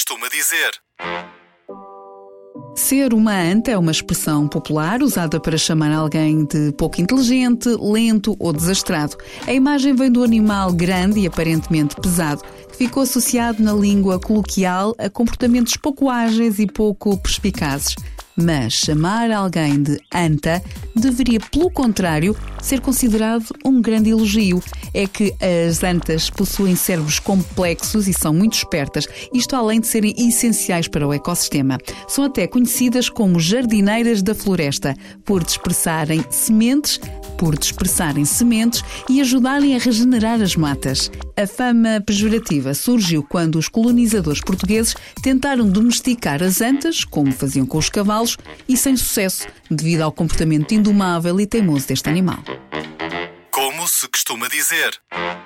costuma dizer. Ser uma anta é uma expressão popular usada para chamar alguém de pouco inteligente, lento ou desastrado. A imagem vem do animal grande e aparentemente pesado, que ficou associado na língua coloquial a comportamentos pouco ágeis e pouco perspicazes. Mas chamar alguém de anta deveria, pelo contrário, ser considerado um grande elogio. É que as antas possuem cérebros complexos e são muito espertas, isto além de serem essenciais para o ecossistema. São até conhecidas como jardineiras da floresta, por dispersarem sementes e ajudarem a regenerar as matas. A fama pejorativa surgiu quando os colonizadores portugueses tentaram domesticar as antas, como faziam com os cavalos, e sem sucesso, devido ao comportamento indomável e teimoso deste animal. Como se costuma dizer.